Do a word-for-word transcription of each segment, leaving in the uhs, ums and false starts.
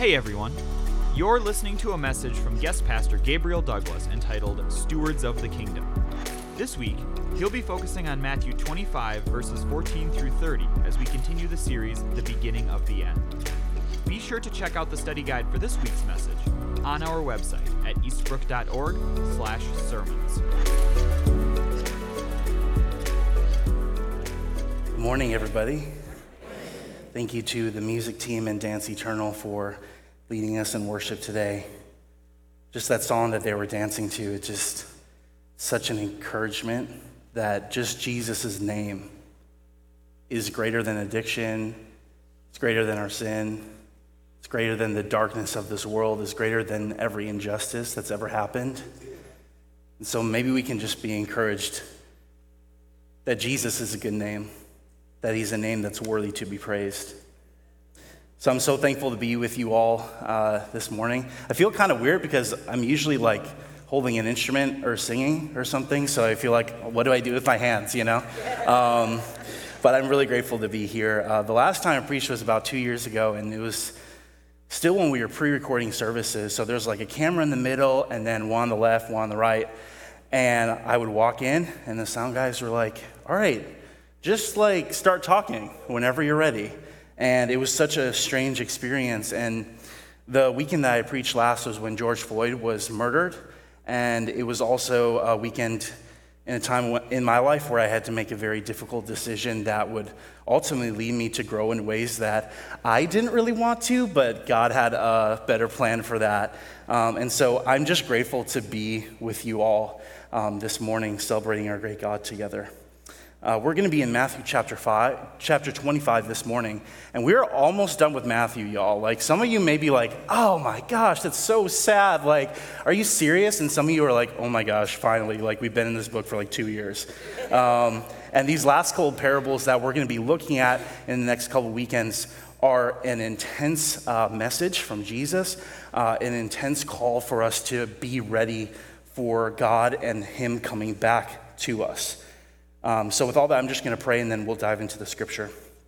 Hey everyone, you're listening to a message from guest pastor Gabriel Douglas entitled Stewards of the Kingdom. This week, he'll be focusing on Matthew twenty-five verses fourteen through thirty as we continue the series, The Beginning of the End. Be sure to check out the study guide for this week's message on our website at eastbrook.org slash sermons. Good morning, everybody. Thank you to the music team and Dance Eternal for leading us in worship today. Just that song that they were dancing to, it's just such an encouragement that just Jesus' name is greater than addiction, it's greater than our sin, it's greater than the darkness of this world, it's greater than every injustice that's ever happened. And so maybe we can just be encouraged that Jesus is a good name, that he's a name that's worthy to be praised. So I'm so thankful to be with you all uh, this morning. I feel kind of weird because I'm usually like holding an instrument or singing or something, so I feel like, what do I do with my hands, you know? Um, but I'm really grateful to be here. Uh, the last time I preached was about two years ago, and it was still when we were pre-recording services, so there's like a camera in the middle, and then one on the left, one on the right, and I would walk in, and the sound guys were like, all right, just like start talking whenever you're ready. And it was such a strange experience. And the weekend that I preached last was when George Floyd was murdered. And it was also a weekend in a time in my life where I had to make a very difficult decision that would ultimately lead me to grow in ways that I didn't really want to, but God had a better plan for that. Um, and so I'm just grateful to be with you all um, this morning, celebrating our great God together. Uh, we're going to be in Matthew chapter five, chapter twenty-five this morning, and we're almost done with Matthew, y'all. Like, some of you may be like, oh my gosh, that's so sad. Like, are you serious? And some of you are like, oh my gosh, finally, like, we've been in this book for like two years. Um, and these last couple of parables that we're going to be looking at in the next couple of weekends are an intense uh, message from Jesus, uh, an intense call for us to be ready for God and him coming back to us. Um, so with all that, I'm just going to pray, and then we'll dive into the scripture.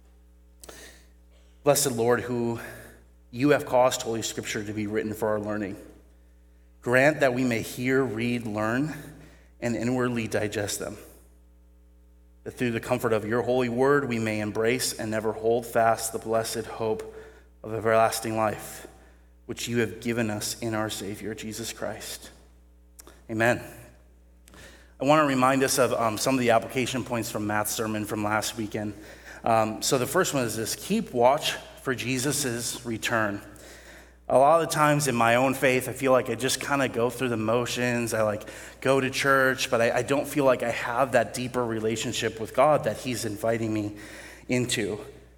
Blessed Lord, who you have caused Holy Scripture to be written for our learning, grant that we may hear, read, learn, and inwardly digest them, that through the comfort of your holy word we may embrace and never hold fast the blessed hope of everlasting life, which you have given us in our Savior, Jesus Christ. Amen. I want to remind us of um, some of the application points from Matt's sermon from last weekend. Um, so the first one is this: keep watch for Jesus' return. A lot of the times in my own faith, I feel like I just kind of go through the motions. I like go to church, but I, I don't feel like I have that deeper relationship with God that he's inviting me into.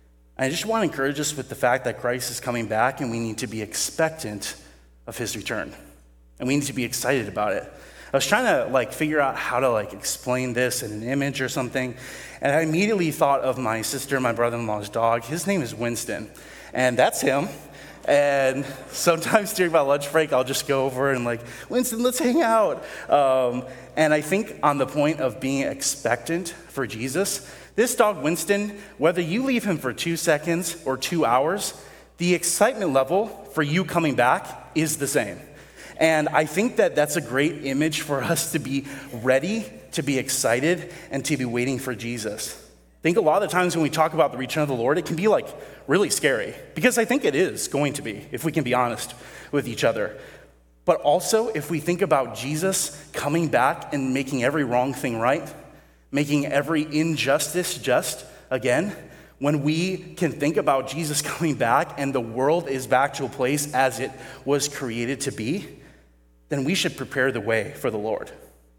I just want to encourage us with the fact that Christ is coming back, and we need to be expectant of his return. And we need to be excited about it. I was trying to like figure out how to like explain this in an image or something, and I immediately thought of my sister, my brother-in-law's dog. His name is Winston, and that's him. And sometimes during my lunch break, I'll just go over and like, Winston, let's hang out. Um, and I think on the point of being expectant for Jesus, this dog Winston, whether you leave him for two seconds or two hours, the excitement level for you coming back is the same. And I think that that's a great image for us to be ready, to be excited, and to be waiting for Jesus. I think a lot of the times when we talk about the return of the Lord, it can be like really scary, because I think it is going to be, if we can be honest with each other. But also, if we think about Jesus coming back and making every wrong thing right, making every injustice just again, when we can think about Jesus coming back and the world is back to a place as it was created to be, then we should prepare the way for the Lord.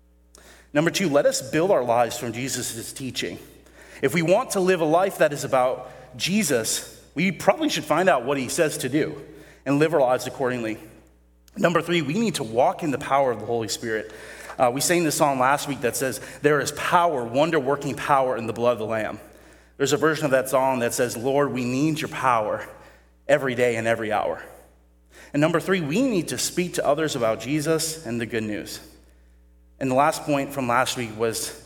Number two, let us build our lives from Jesus' teaching. If we want to live a life that is about Jesus, we probably should find out what he says to do and live our lives accordingly. Number three, we need to walk in the power of the Holy Spirit. Uh, we sang this song last week that says, there is power, wonder-working power in the blood of the Lamb. There's a version of that song that says, Lord, we need your power every day and every hour. And number three, we need to speak to others about Jesus and the good news. And the last point from last week was,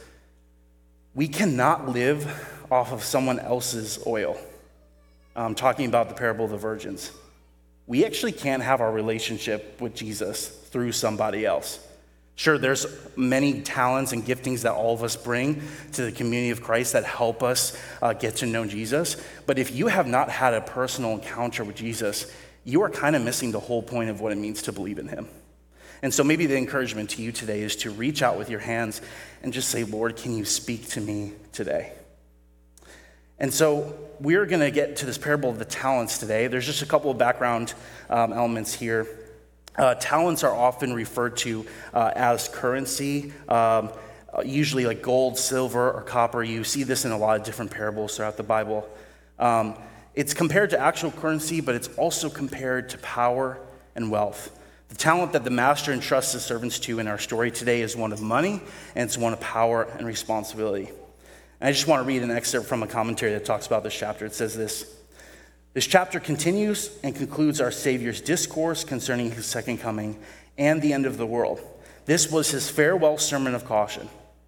we cannot live off of someone else's oil. I'm talking about the parable of the virgins. we actually can't have our relationship with Jesus through somebody else. Sure, there's many talents and giftings that all of us bring to the community of Christ that help us uh, get to know Jesus. But if you have not had a personal encounter with Jesus, you are kind of missing the whole point of what it means to believe in him. And so maybe the encouragement to you today is to reach out with your hands and just say, Lord, can you speak to me today? And so we're going to get to this parable of the talents today. There's just a couple of background um, elements here. Uh, talents are often referred to uh, as currency, um, usually like gold, silver, or copper. You see this in a lot of different parables throughout the Bible. Um, it's compared to actual currency, but it's also compared to power and wealth. The talent that the master entrusts his servants to in our story today is one of money, and it's one of power and responsibility. And I just want to read an excerpt from a commentary that talks about this chapter. It says this: "This chapter continues and concludes our Savior's discourse concerning his second coming and the end of the world. This was his farewell sermon of caution.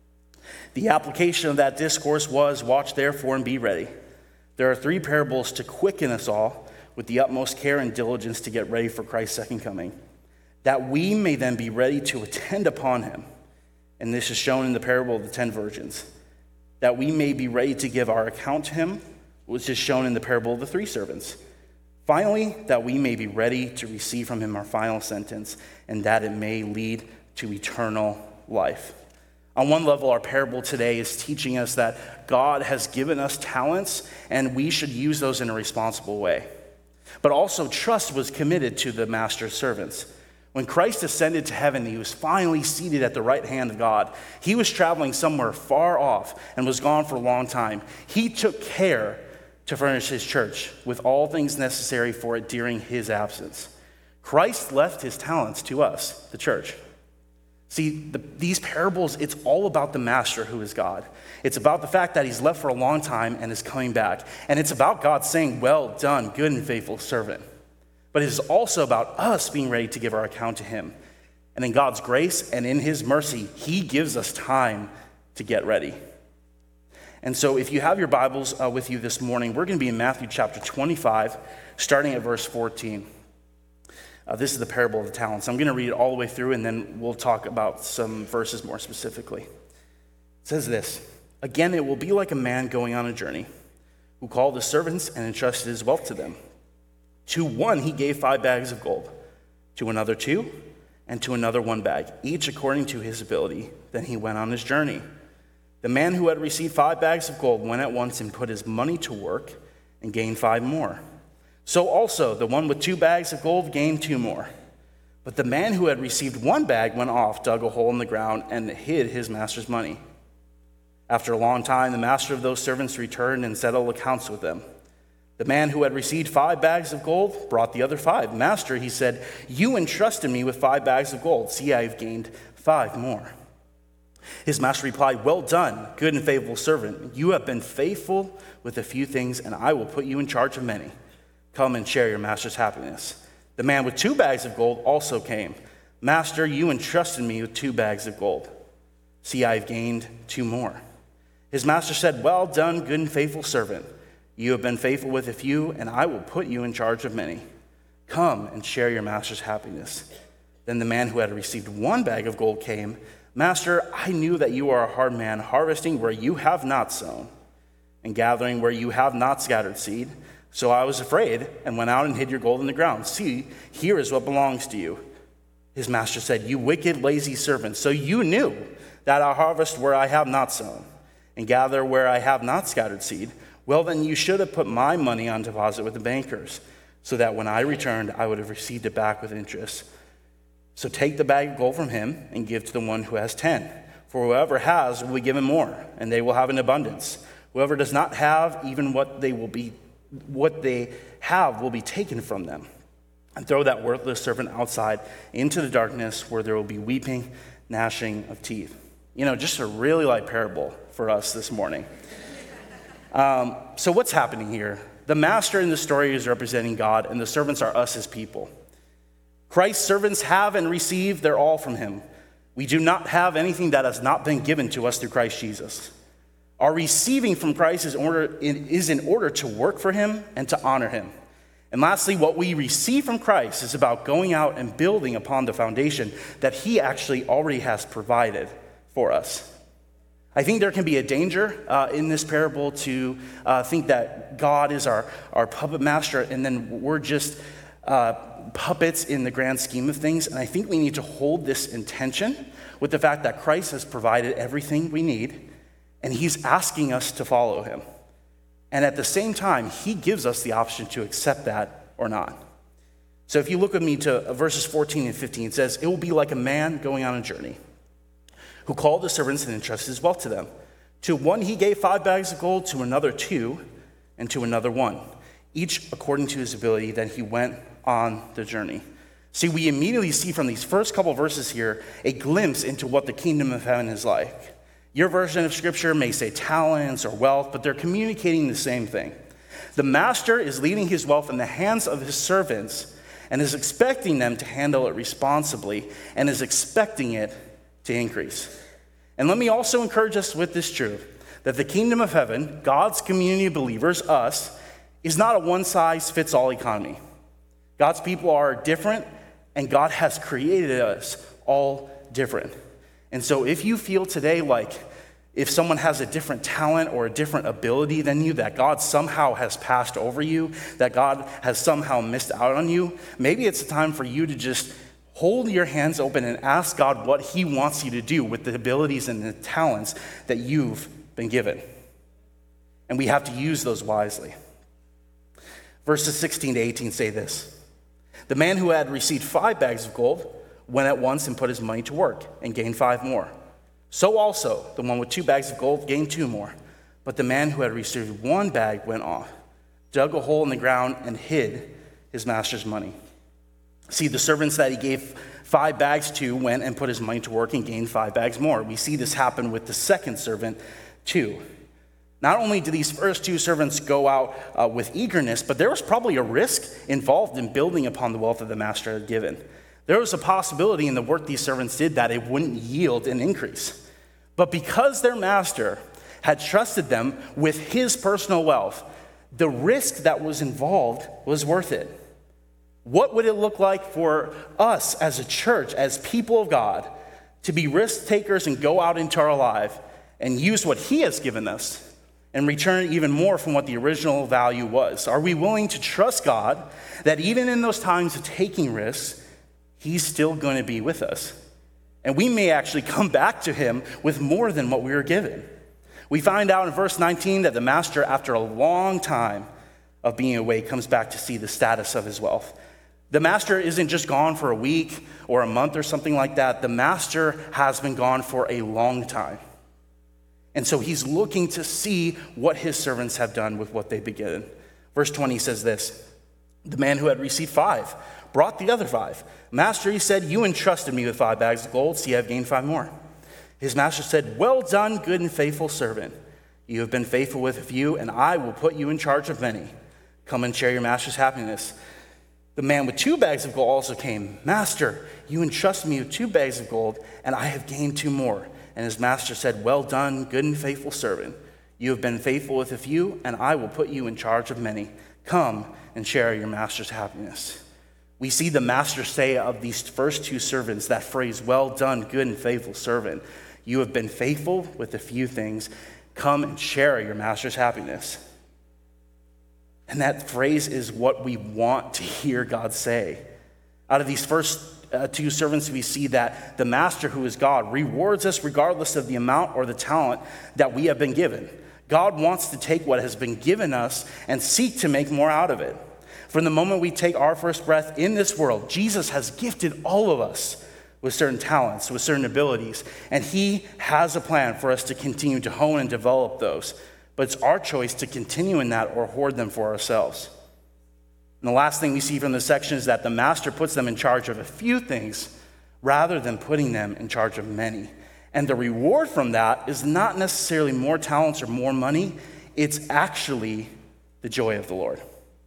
The application of that discourse was, watch therefore and be ready. There are three parables to quicken us all with the utmost care and diligence to get ready for Christ's second coming, that we may then be ready to attend upon him. And this is shown in the parable of the ten virgins, that we may be ready to give our account to him, which is shown in the parable of the three servants. Finally, that we may be ready to receive from him our final sentence, and that it may lead to eternal life." On one level, our parable today is teaching us that God has given us talents, and we should use those in a responsible way. But also, trust was committed to the master's servants. When Christ ascended to heaven, he was finally seated at the right hand of God. He was traveling somewhere far off and was gone for a long time. He took care to furnish his church with all things necessary for it during his absence. Christ left his talents to us, the church. See, the, these parables, it's all about the master who is God. It's about the fact that he's left for a long time and is coming back. And it's about God saying, well done, good and faithful servant. But it is also about us being ready to give our account to him. And in God's grace and in his mercy, he gives us time to get ready. And so if you have your Bibles uh, with you this morning, we're going to be in Matthew chapter twenty-five, starting at verse fourteen. Uh, this is the parable of the talents. I'm going to read it all the way through, and then we'll talk about some verses more specifically. It says this: "Again, it will be like a man going on a journey, who called his servants and entrusted his wealth to them. To one he gave five bags of gold, to another two, and to another one bag, each according to his ability. Then he went on his journey. The man who had received five bags of gold went at once and put his money to work and gained five more. So also the one with two bags of gold gained two more. But the man who had received one bag went off, dug a hole in the ground, and hid his master's money. After a long time, the master of those servants returned and settled accounts with them. The man who had received five bags of gold brought the other five. 'Master,' he said, 'you entrusted me with five bags of gold. See, I have gained five more.' His master replied, 'Well done, good and faithful servant. You have been faithful with a few things, and I will put you in charge of many. Come and share your master's happiness.' The man with two bags of gold also came. 'Master, you entrusted me with two bags of gold. See, I have gained two more.' His master said, 'Well done, good and faithful servant. You have been faithful with a few, and I will put you in charge of many. Come and share your master's happiness.' Then the man who had received one bag of gold came. 'Master, I knew that you are a hard man, harvesting where you have not sown, and gathering where you have not scattered seed. So I was afraid and went out and hid your gold in the ground. See, here is what belongs to you.' His master said, 'You wicked, lazy servant, so you knew that I harvest where I have not sown, and gather where I have not scattered seed. Well, then you should have put my money on deposit with the bankers, so that when I returned, I would have received it back with interest. So take the bag of gold from him and give to the one who has ten. For whoever has will be given more, and they will have an abundance. Whoever does not have, even what they will be, what they have will be taken from them. And throw that worthless servant outside into the darkness, where there will be weeping, gnashing of teeth." You know, just a really light parable for us this morning. Um, so what's happening here? The master in the story is representing God, and the servants are us as people. Christ's servants have and receive their all from him. We do not have anything that has not been given to us through Christ Jesus. Our receiving from Christ is, order, is in order to work for him and to honor him. And lastly, what we receive from Christ is about going out and building upon the foundation that he actually already has provided for us. I think there can be a danger uh, in this parable to uh, think that God is our, our puppet master and then we're just uh, puppets in the grand scheme of things. And I think we need to hold this in tension with the fact that Christ has provided everything we need and he's asking us to follow him. And at the same time, he gives us the option to accept that or not. So if you look with me to verses fourteen and fifteen, it says, "It will be like a man going on a journey who called the servants and entrusted his wealth to them. To one he gave five bags of gold, to another two, and to another one, each according to his ability. Then he went on the journey." See, we immediately see from these first couple verses here a glimpse into what the kingdom of heaven is like. Your version of scripture may say talents or wealth, but they're communicating the same thing. The master is leaving his wealth in the hands of his servants and is expecting them to handle it responsibly and is expecting it to increase. And let me also encourage us with this truth, that the kingdom of heaven, God's community of believers, us, is not a one-size-fits-all economy. God's people are different, and God has created us all different. And so if you feel today like if someone has a different talent or a different ability than you, that God somehow has passed over you, that God has somehow missed out on you, maybe it's a time for you to just hold your hands open and ask God what he wants you to do with the abilities and the talents that you've been given. And we have to use those wisely. Verses sixteen to eighteen say this: "The man who had received five bags of gold went at once and put his money to work and gained five more. So also the one with two bags of gold gained two more. But the man who had received one bag went off, dug a hole in the ground, and hid his master's money. See, the servants that he gave five bags to went and put his money to work and gained five bags more." We see this happen with the second servant too. Not only did these first two servants go out uh, with eagerness, but there was probably a risk involved in building upon the wealth that the master had given. There was a possibility in the work these servants did that it wouldn't yield an increase. But because their master had trusted them with his personal wealth, the risk that was involved was worth it. What would it look like for us as a church, as people of God, to be risk takers and go out into our life and use what he has given us and return even more from what the original value was? Are we willing to trust God that even in those times of taking risks, he's still going to be with us? And we may actually come back to him with more than what we were given. We find out in verse nineteen that the master, after a long time of being away, comes back to see the status of his wealth. The master isn't just gone for a week or a month or something like that. The master has been gone for a long time. And so he's looking to see what his servants have done with what they've been given. Verse twenty says this: "The man who had received five brought the other five. 'Master,' he said, 'you entrusted me with five bags of gold. See, I've gained five more.' His master said, 'Well done, good and faithful servant. You have been faithful with a few, and I will put you in charge of many. Come and share your master's happiness.' The man with two bags of gold also came. 'Master, you entrusted me with two bags of gold, and I have gained two more.' And his master said, 'Well done, good and faithful servant. You have been faithful with a few, and I will put you in charge of many. Come and share your master's happiness.'" We see the master say of these first two servants that phrase, "Well done, good and faithful servant. You have been faithful with a few things. Come and share your master's happiness." And that phrase is what we want to hear God say. Out of these first uh, two servants, we see that the master, who is God, rewards us regardless of the amount or the talent that we have been given. God wants to take what has been given us and seek to make more out of it. From the moment we take our first breath in this world, Jesus has gifted all of us with certain talents, with certain abilities, and he has a plan for us to continue to hone and develop those. But it's our choice to continue in that or hoard them for ourselves. And the last thing we see from this section is that the master puts them in charge of a few things rather than putting them in charge of many. And the reward from that is not necessarily more talents or more money. It's actually the joy of the Lord.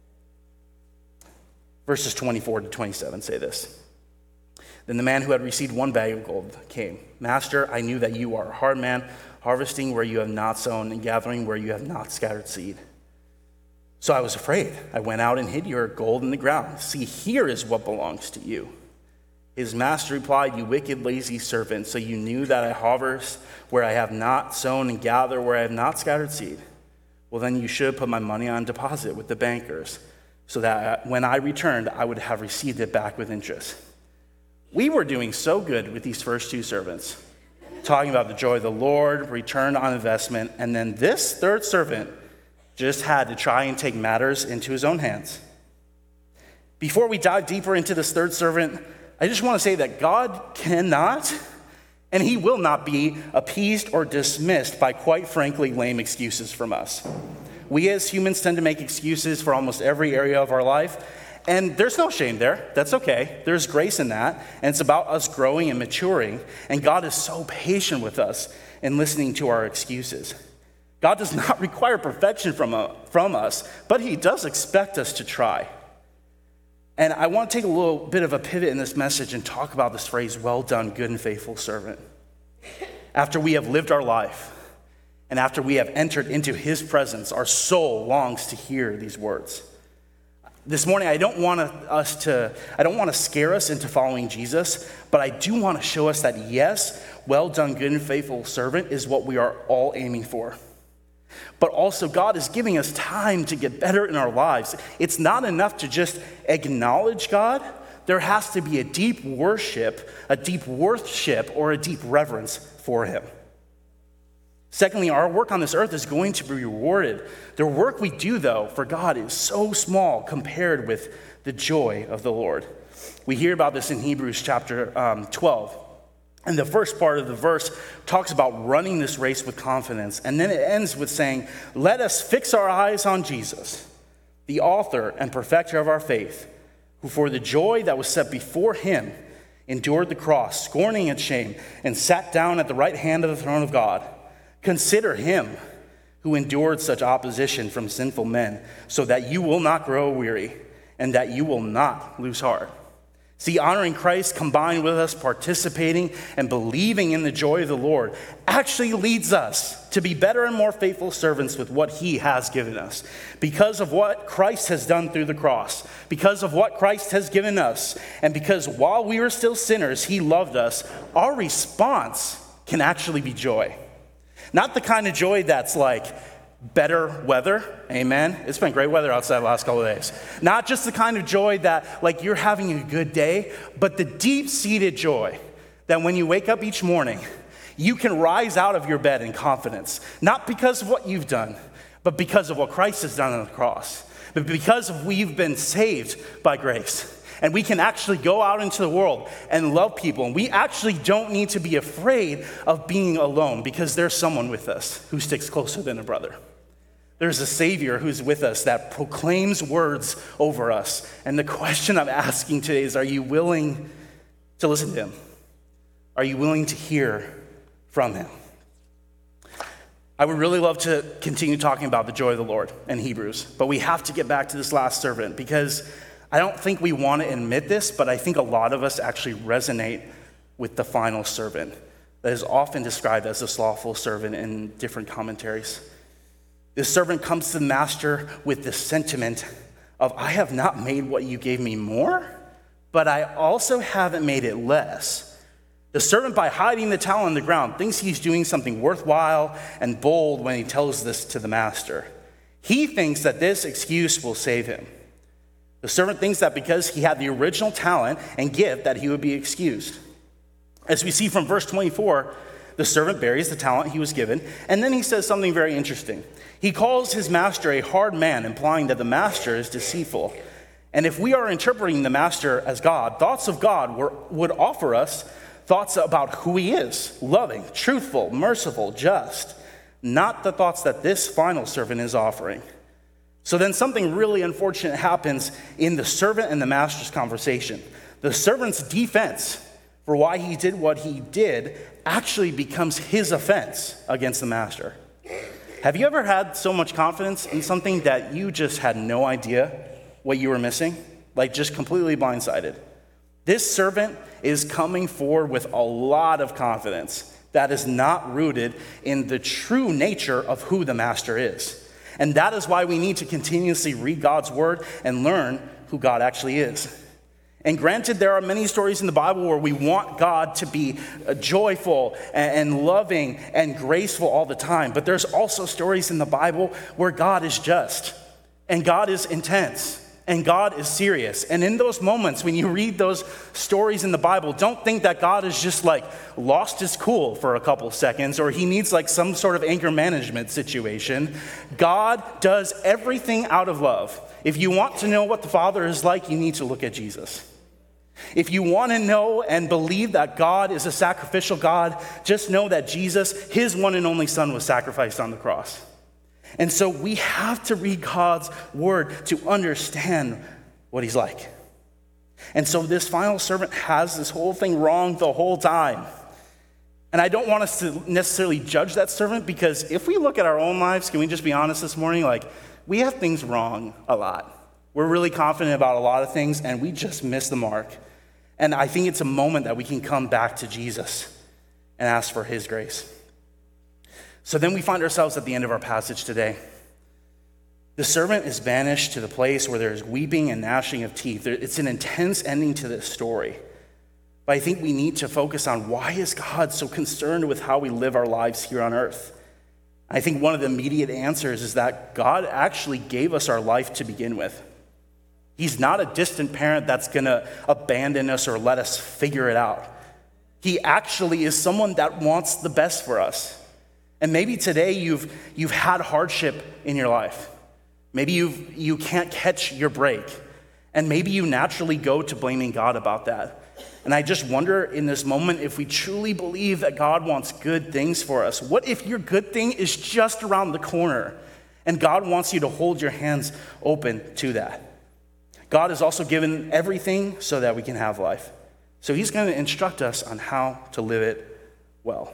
Verses twenty-four to twenty-seven say this: "Then the man who had received one bag of gold came. 'Master, I knew that you are a hard man, harvesting where you have not sown and gathering where you have not scattered seed. So I was afraid. I went out and hid your gold in the ground. See, here is what belongs to you." His master replied, "You wicked, lazy servant, so you knew that I harvest where I have not sown and gather where I have not scattered seed. Well, then you should have put my money on deposit with the bankers, so that when I returned, I would have received it back with interest." We were doing so good with these first two servants, talking about the joy of the Lord, return on investment, and then this third servant just had to try and take matters into his own hands. Before we dive deeper into this third servant, I just want to say that God cannot and he will not be appeased or dismissed by, quite frankly, lame excuses from us. We as humans tend to make excuses for almost every area of our life, and there's no shame there. That's okay. There's grace in that, and it's about us growing and maturing, and God is so patient with us in listening to our excuses. God does not require perfection from, uh, from us, but he does expect us to try. And I want to take a little bit of a pivot in this message and talk about this phrase, "Well done, good and faithful servant." After we have lived our life, and after we have entered into his presence, our soul longs to hear these words. This morning, I don't want us to, I don't want to scare us into following Jesus, but I do want to show us that yes, well done, good and faithful servant is what we are all aiming for. But also, God is giving us time to get better in our lives. It's not enough to just acknowledge God. There has to be a deep worship, a deep worship, or a deep reverence for him. Secondly, our work on this earth is going to be rewarded. The work we do, though, for God is so small compared with the joy of the Lord. We hear about this in Hebrews chapter um, twelve. And the first part of the verse talks about running this race with confidence. And then it ends with saying, "Let us fix our eyes on Jesus, the author and perfecter of our faith, who for the joy that was set before him endured the cross, scorning its shame, and sat down at the right hand of the throne of God. Consider him who endured such opposition from sinful men, so that you will not grow weary, and that you will not lose heart." See, honoring Christ combined with us participating and believing in the joy of the Lord actually leads us to be better and more faithful servants with what he has given us. Because of what Christ has done through the cross, because of what Christ has given us, and because while we were still sinners, he loved us, our response can actually be joy. Not the kind of joy that's like better weather, amen. It's been great weather outside the last couple of days. Not just the kind of joy that like you're having a good day, but the deep-seated joy that when you wake up each morning, you can rise out of your bed in confidence, not because of what you've done, but because of what Christ has done on the cross, but because of we've been saved by grace. And we can actually go out into the world and love people. And we actually don't need to be afraid of being alone because there's someone with us who sticks closer than a brother. There's a Savior who's with us that proclaims words over us. And the question I'm asking today is, are you willing to listen to him? Are you willing to hear from him? I would really love to continue talking about the joy of the Lord in Hebrews, but we have to get back to this last servant because I don't think we want to admit this, but I think a lot of us actually resonate with the final servant that is often described as the slothful servant in different commentaries. This servant comes to the master with this sentiment of, "I have not made what you gave me more, but I also haven't made it less." The servant, by hiding the talent on the ground, thinks he's doing something worthwhile and bold when he tells this to the master. He thinks that this excuse will save him. The servant thinks that because he had the original talent and gift that he would be excused. As we see from verse twenty-four, the servant buries the talent he was given, and then he says something very interesting. He calls his master a hard man, implying that the master is deceitful. And if we are interpreting the master as God, thoughts of God were, would offer us thoughts about who he is, loving, truthful, merciful, just, not the thoughts that this final servant is offering. So then something really unfortunate happens in the servant and the master's conversation. The servant's defense for why he did what he did actually becomes his offense against the master. Have you ever had so much confidence in something that you just had no idea what you were missing? Like just completely blindsided. This servant is coming forward with a lot of confidence that is not rooted in the true nature of who the master is. And that is why we need to continuously read God's word and learn who God actually is. And granted, there are many stories in the Bible where we want God to be joyful and loving and graceful all the time. But there's also stories in the Bible where God is just and God is intense and God is serious. And in those moments, when you read those stories in the Bible, don't think that God is just like lost his cool for a couple seconds or he needs like some sort of anger management situation. God does everything out of love. If you want to know what the Father is like, you need to look at Jesus. If you want to know and believe that God is a sacrificial God, just know that Jesus, his one and only Son, was sacrificed on the cross. And so we have to read God's word to understand what he's like. And so this final servant has this whole thing wrong the whole time. And I don't want us to necessarily judge that servant, because if we look at our own lives, can we just be honest this morning? Like, we have things wrong a lot. We're really confident about a lot of things, and we just miss the mark. And I think it's a moment that we can come back to Jesus and ask for his grace. So then we find ourselves at the end of our passage today. The servant is banished to the place where there's weeping and gnashing of teeth. It's an intense ending to this story. But I think we need to focus on, why is God so concerned with how we live our lives here on earth? I think one of the immediate answers is that God actually gave us our life to begin with. He's not a distant parent that's going to abandon us or let us figure it out. He actually is someone that wants the best for us. And maybe today you've you've had hardship in your life. Maybe you've you can't catch your break. And maybe you naturally go to blaming God about that. And I just wonder in this moment if we truly believe that God wants good things for us. What if your good thing is just around the corner and God wants you to hold your hands open to that? God has also given everything so that we can have life. So he's going to instruct us on how to live it well.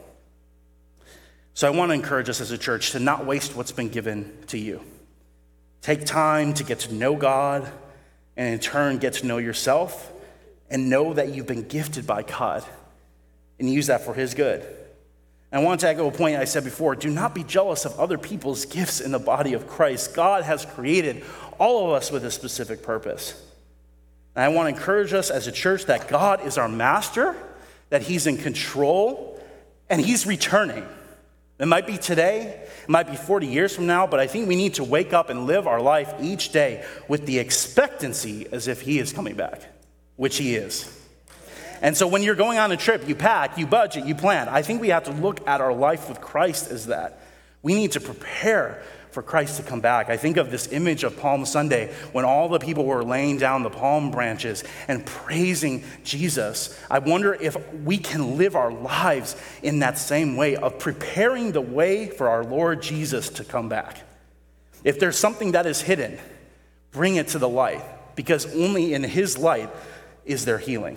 So I want to encourage us as a church to not waste what's been given to you. Take time to get to know God, and in turn get to know yourself, and know that you've been gifted by God, and use that for his good. And I want to echo a point I said before: do not be jealous of other people's gifts in the body of Christ. God has created all of us with a specific purpose. And I want to encourage us as a church that God is our master, that he's in control, and he's returning. It might be today, it might be forty years from now, but I think we need to wake up and live our life each day with the expectancy as if he is coming back, which he is. And so when you're going on a trip, you pack, you budget, you plan. I think we have to look at our life with Christ as that. We need to prepare for Christ to come back. I think of this image of Palm Sunday when all the people were laying down the palm branches and praising Jesus. I wonder if we can live our lives in that same way of preparing the way for our Lord Jesus to come back. If there's something that is hidden, bring it to the light, because only in his light is there healing.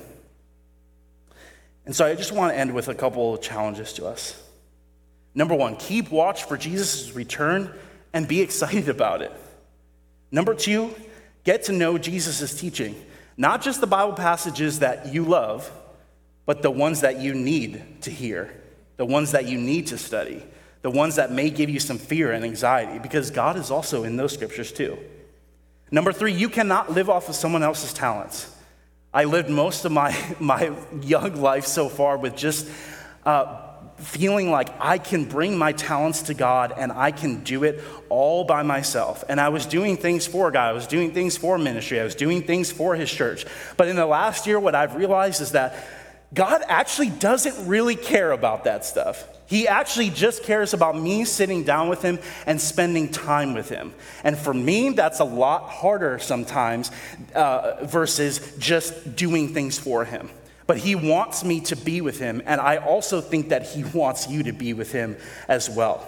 And so I just want to end with a couple of challenges to us. Number one, keep watch for Jesus' return and be excited about it. Number two, get to know Jesus' teaching. Not just the Bible passages that you love, but the ones that you need to hear, the ones that you need to study, the ones that may give you some fear and anxiety, because God is also in those scriptures too. Number three, you cannot live off of someone else's talents. I lived most of my, my young life so far with just uh, feeling like I can bring my talents to God and I can do it all by myself. And I was doing things for God. I was doing things for ministry. I was doing things for his church. But in the last year, what I've realized is that God actually doesn't really care about that stuff. He actually just cares about me sitting down with him and spending time with him. And for me, that's a lot harder sometimes uh, versus just doing things for him. But he wants me to be with him, and I also think that he wants you to be with him as well.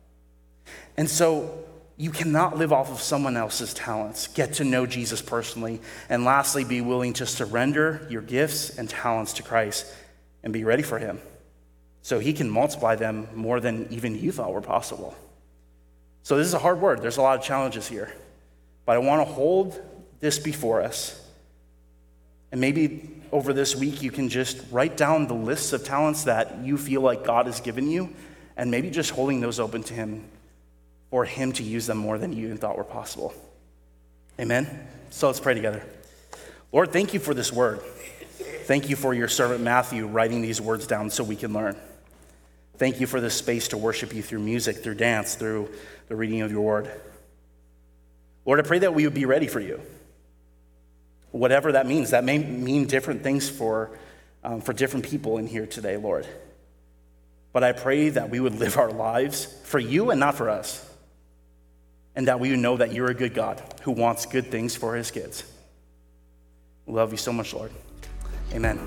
And so you cannot live off of someone else's talents. Get to know Jesus personally. And lastly, be willing to surrender your gifts and talents to Christ and be ready for him, so he can multiply them more than even you thought were possible. So this is a hard word. There's a lot of challenges here. But I want to hold this before us. And maybe over this week you can just write down the lists of talents that you feel like God has given you, and maybe just holding those open to him for him to use them more than you even thought were possible. Amen? So let's pray together. Lord, thank you for this word. Thank you for your servant Matthew writing these words down so we can learn. Thank you for this space to worship you through music, through dance, through the reading of your word. Lord, I pray that we would be ready for you. Whatever that means, that may mean different things for, um, for different people in here today, Lord. But I pray that we would live our lives for you and not for us. And that we would know that you're a good God who wants good things for his kids. We love you so much, Lord. Amen.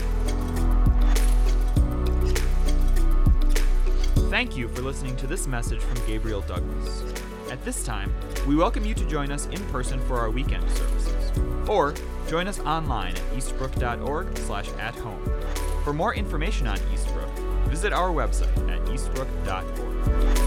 Thank you for listening to this message from Gabriel Douglas. At this time, we welcome you to join us in person for our weekend services, or join us online at eastbrook dot org slash at home. For more information on Eastbrook, visit our website at eastbrook dot org.